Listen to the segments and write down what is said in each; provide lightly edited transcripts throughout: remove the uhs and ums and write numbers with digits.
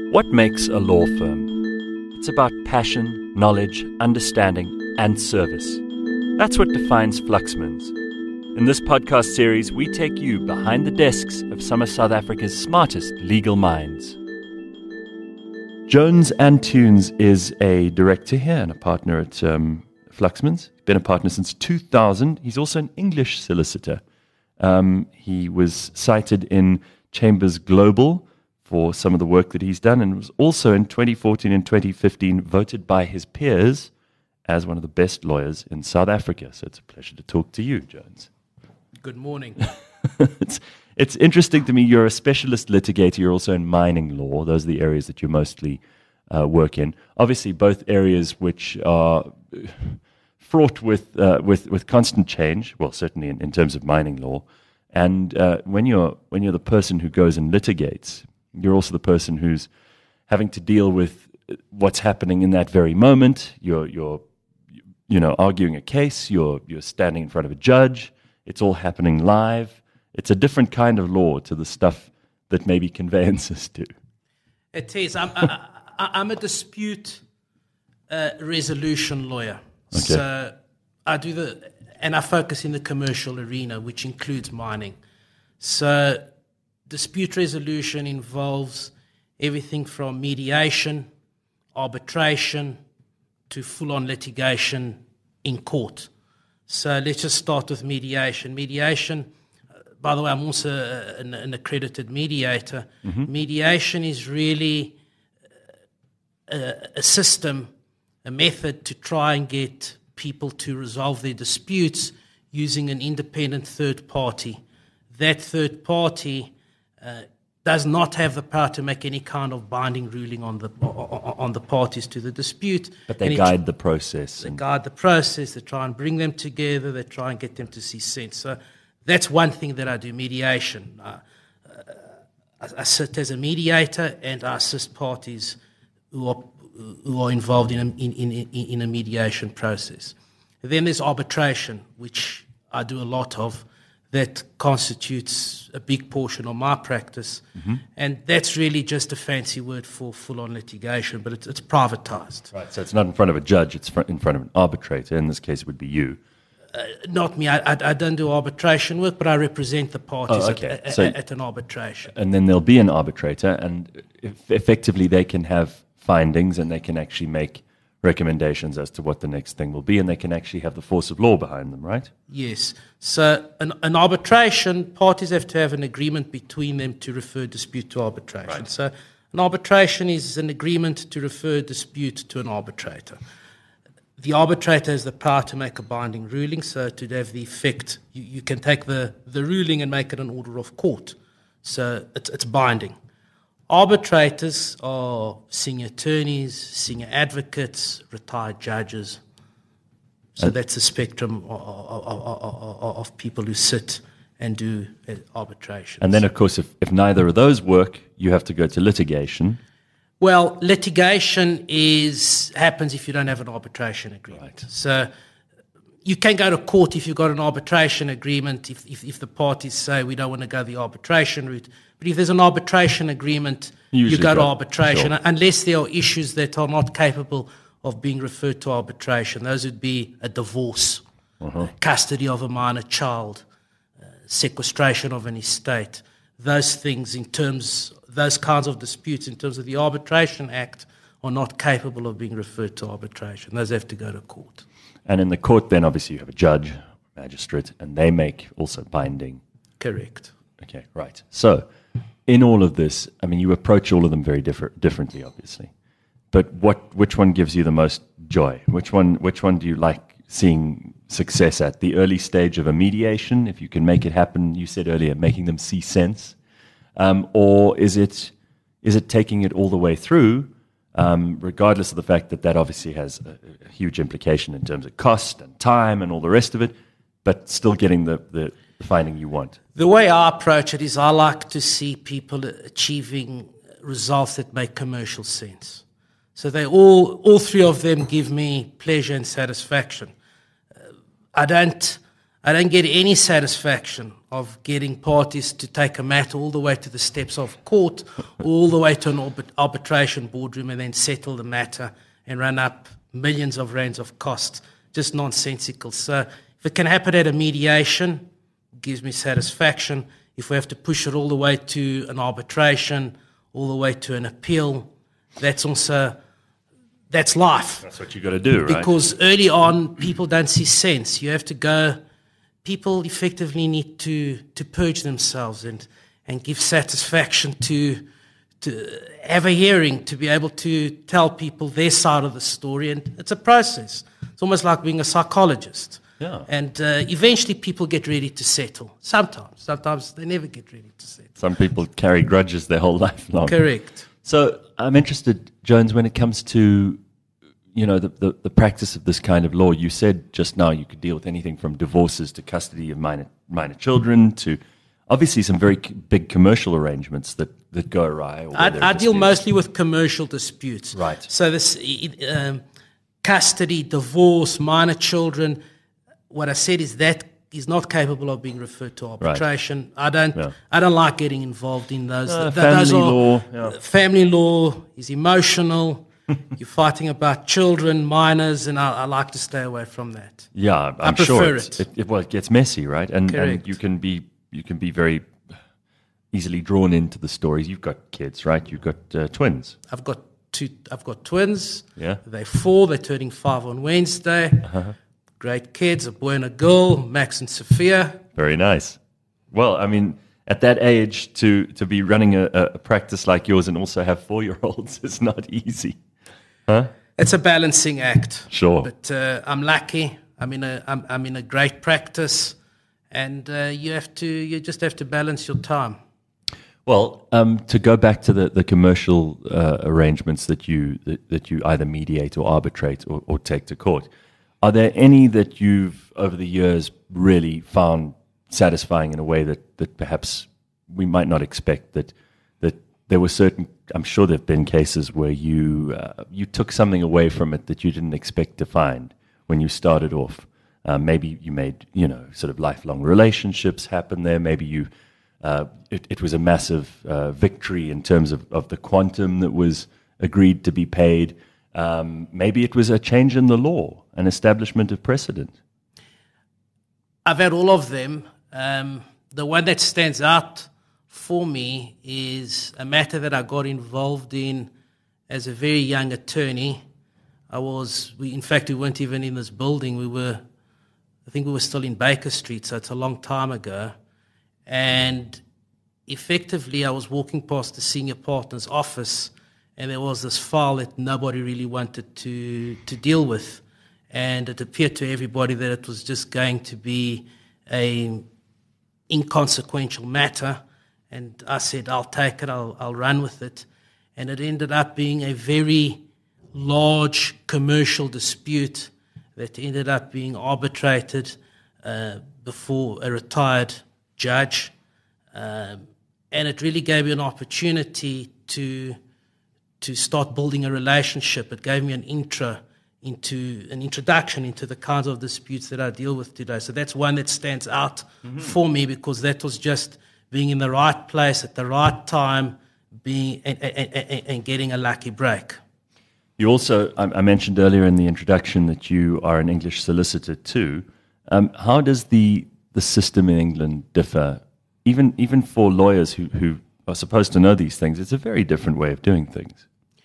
What makes a law firm? It's about passion, knowledge, understanding, and service. That's what defines Fluxmans. In this podcast series, we take you behind the desks of some of South Africa's smartest legal minds. Jones and Tunes is a director here and a partner at Fluxmans. He's been a partner since 2000. He's also an English solicitor. He was cited in Chambers Global for some of the work that he's done, and was also in 2014 and 2015 voted by his peers as one of the best lawyers in South Africa. So it's a pleasure to talk to you, Jones. Good morning. It's interesting to me, you're a specialist litigator, you're also in mining law. Those are the areas that you mostly work in. Obviously, both areas which are fraught with constant change, well, certainly in terms of mining law. And when you're the person who goes and litigates, you're also the person who's having to deal with what's happening in that very moment. You're arguing a case, you're standing in front of a judge, it's all happening live. It's a different kind of law to the stuff that maybe conveyances do. It is. I'm a dispute resolution lawyer. Okay. So I focus in the commercial arena, which includes mining. So dispute resolution involves everything from mediation, arbitration, to full-on litigation in court. So let's just start with mediation. Mediation, by the way, I'm also an accredited mediator. Mm-hmm. Mediation is really a system, a method to try and get people to resolve their disputes using an independent third party. That third party does not have the power to make any kind of binding ruling on the parties to the dispute. But they guide the process. They guide the process. They try and bring them together. They try and get them to see sense. So that's one thing that I do, mediation. I sit as a mediator and I assist parties who are involved in a mediation process. Then there's arbitration, which I do a lot of. That constitutes a big portion of my practice. Mm-hmm. And that's really just a fancy word for full-on litigation, but it's privatized. Right, so it's not in front of a judge, it's in front of an arbitrator. In this case, it would be you. Not me. I don't do arbitration work, but I represent the parties at an arbitration. And then there'll be an arbitrator, and effectively they can have findings and they can actually make recommendations as to what the next thing will be, and they can actually have the force of law behind them, right? Yes. So an arbitration, parties have to have an agreement between them to refer dispute to arbitration. Right. So an arbitration is an agreement to refer dispute to an arbitrator. The arbitrator has the power to make a binding ruling, so to have the effect, you can take the ruling and make it an order of court. So it's binding. Arbitrators are senior attorneys, senior advocates, retired judges. So that's a spectrum of people who sit and do arbitration. And then, of course, if neither of those work, you have to go to litigation. Well, litigation happens if you don't have an arbitration agreement. Right. So you can go to court if you've got an arbitration agreement, if the parties say we don't want to go the arbitration route. But if there's an arbitration agreement, you go to arbitration, sure, unless there are issues that are not capable of being referred to arbitration. Those would be a divorce, custody of a minor child, sequestration of an estate. Those things those kinds of disputes in terms of the Arbitration Act are not capable of being referred to arbitration. Those have to go to court. And in the court then, obviously, you have a judge, magistrate, and they make also binding. Correct. Okay, right. So in all of this, I mean, you approach all of them very differently, obviously. But which one gives you the most joy? Which one do you like seeing success at? The early stage of a mediation, if you can make it happen, you said earlier, making them see sense. Or is it taking it all the way through, regardless of the fact that obviously has a huge implication in terms of cost and time and all the rest of it, but still getting the finding you want? The way I approach it is I like to see people achieving results that make commercial sense. So they all three of them give me pleasure and satisfaction. I don't I don't get any satisfaction of getting parties to take a matter all the way to the steps of court, all the way to an arbitration boardroom, and then settle the matter and run up millions of rands of costs. Just nonsensical. So if it can happen at a mediation, it gives me satisfaction. If we have to push it all the way to an arbitration, all the way to an appeal, that's life. That's what you got to do, right? Because early on, people don't see sense. You have to go. People effectively need to purge themselves and give satisfaction to have a hearing, to be able to tell people their side of the story. And it's a process. It's almost like being a psychologist. Yeah. And eventually people get ready to settle. Sometimes they never get ready to settle. Some people carry grudges their whole life long. Correct. So I'm interested, Jones, when it comes to the practice of this kind of law. You said just now you could deal with anything from divorces to custody of minor children to obviously some very big commercial arrangements that go awry. I deal mostly with commercial disputes. Right. So this custody, divorce, minor children, what I said is that is not capable of being referred to arbitration. Right. I don't like getting involved in those. Family law is emotional. You're fighting about children, minors, and I like to stay away from that. Yeah, I'm sure it gets messy, right? And you can be very easily drawn into the stories. You've got kids, right? You've got twins. I've got twins. Yeah, they're 4. They're turning 5 on Wednesday. Uh-huh. Great kids, a boy and a girl, Max and Sophia. Very nice. Well, I mean, at that age to be running a practice like yours and also have 4-year-olds is not easy. Huh? It's a balancing act. Sure. But I'm lucky. I'm in a great practice, and you just have to balance your time. Well, to go back to the commercial arrangements that you either mediate or arbitrate or take to court, are there any that you've over the years really found satisfying in a way that perhaps we might not expect? That there were certain, I'm sure there have been cases where you took something away from it that you didn't expect to find when you started off. Maybe you made sort of lifelong relationships happen there. Maybe it was a massive victory in terms of the quantum that was agreed to be paid. Maybe it was a change in the law, an establishment of precedent. I've had all of them. The one that stands out for me is a matter that I got involved in as a very young attorney. We weren't even in this building. I think we were still in Baker Street, so it's a long time ago. And effectively, I was walking past the senior partner's office, and there was this file that nobody really wanted to deal with. And it appeared to everybody that it was just going to be an inconsequential matter. And I said, I'll take it, I'll run with it. And it ended up being a very large commercial dispute that ended up being arbitrated before a retired judge. And it really gave me an opportunity to start building a relationship. It gave me an introduction into the kinds of disputes that I deal with today. So that's one that stands out for me, because that was just being in the right place at the right time, and getting a lucky break. You also, I mentioned earlier in the introduction that you are an English solicitor too. How does the system in England differ, even for lawyers who are supposed to know these things? It's a very different way of doing things.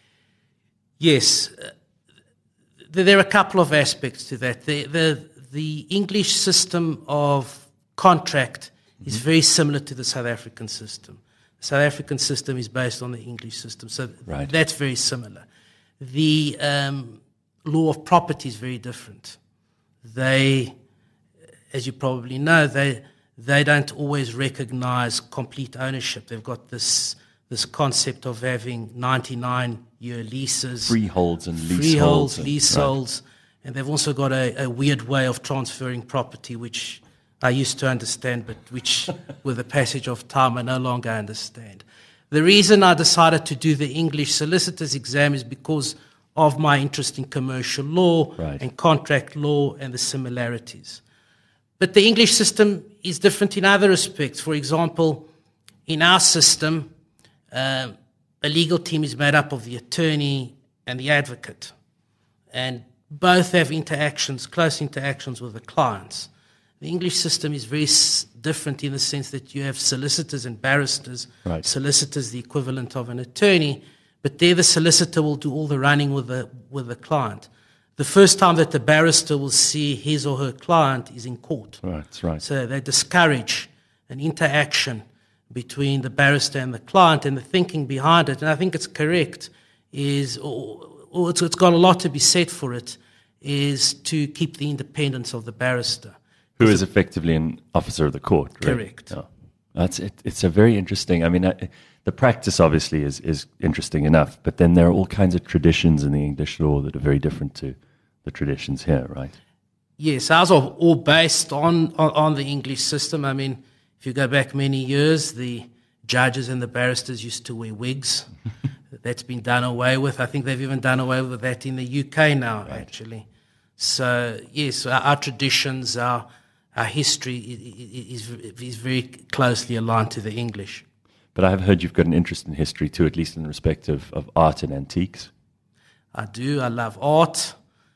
Yes. There are a couple of aspects to that. The English system of contract is very similar to the South African system. The South African system is based on the English system, so that's very similar. The law of property is very different. They, as you probably know, they don't always recognize complete ownership. They've got this concept of having 99-year leases. Freeholds and leaseholds. Leaseholds. Right. And they've also got a weird way of transferring property, which I used to understand, but which, with the passage of time, I no longer understand. The reason I decided to do the English solicitor's exam is because of my interest in commercial law and contract law and the similarities. But the English system is different in other respects. For example, in our system, a legal team is made up of the attorney and the advocate, and both have close interactions with the clients. The English system is very different in the sense that you have solicitors and barristers. Right. Solicitors, the equivalent of an attorney, but there the solicitor will do all the running with the client. The first time that the barrister will see his or her client is in court. Right, that's right. So they discourage an interaction between the barrister and the client, and the thinking behind it, and I think it's correct, it's got a lot to be said for it, is to keep the independence of the barrister. Who is effectively an officer of the court, right? Correct. Oh. It's a very interesting, the practice obviously is interesting enough, but then there are all kinds of traditions in the English law that are very different to the traditions here, right? Yes, ours are all based on the English system. If you go back many years, the judges and the barristers used to wear wigs. That's been done away with. I think they've even done away with that in the UK now, right, actually. So, yes, our traditions, our history is very closely aligned to the English. But I have heard you've got an interest in history too, at least in respect of art and antiques. I do. I love art.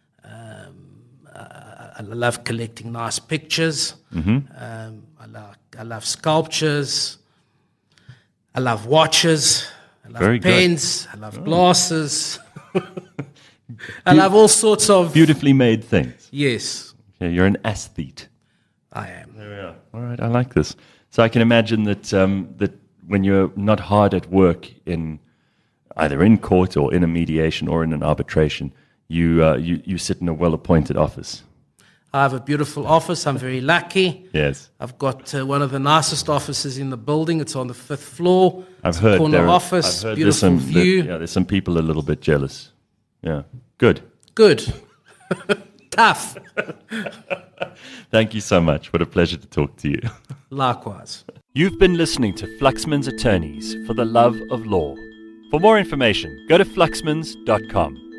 I love collecting nice pictures. Mm-hmm. I love sculptures. I love watches. I love Very pens. good. I love glasses. I love all sorts of beautifully made things. Yes. Yeah, you're an aesthete. I am. There we are. All right, I like this. So I can imagine that that when you're not hard at work either in court or in a mediation or in an arbitration, you sit in a well-appointed office. I have a beautiful office. I'm very lucky. Yes. I've got one of the nicest offices in the building. It's on the 5th floor. I've heard corner office, I've heard beautiful view. There's some people a little bit jealous. Yeah. Good. Tough. Thank you so much. What a pleasure to talk to you. Likewise. You've been listening to Fluxman's Attorneys for the Love of Law. For more information, go to fluxmans.com.